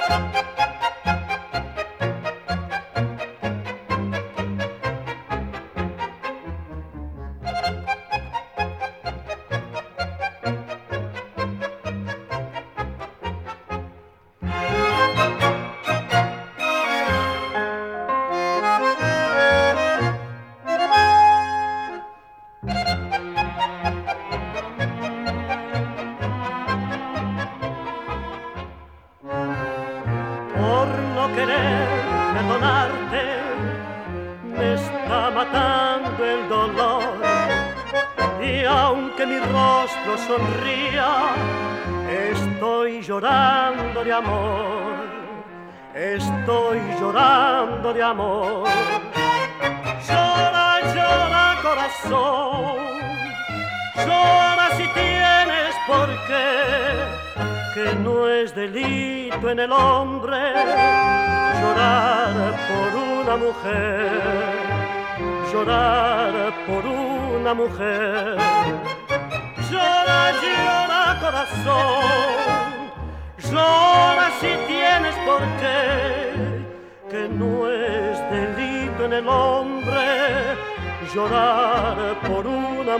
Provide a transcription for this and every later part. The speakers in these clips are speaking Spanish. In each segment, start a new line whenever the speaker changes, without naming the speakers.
Estoy llorando de amor. Llora, llora corazón, llora si tienes por qué, que no es delito en el hombre llorar por una mujer, llorar por una mujer. Llora, llora corazón, llora si tienes por qué, que no es delito en el hombre llorar por una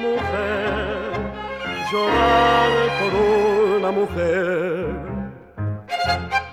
mujer, llorar por una mujer.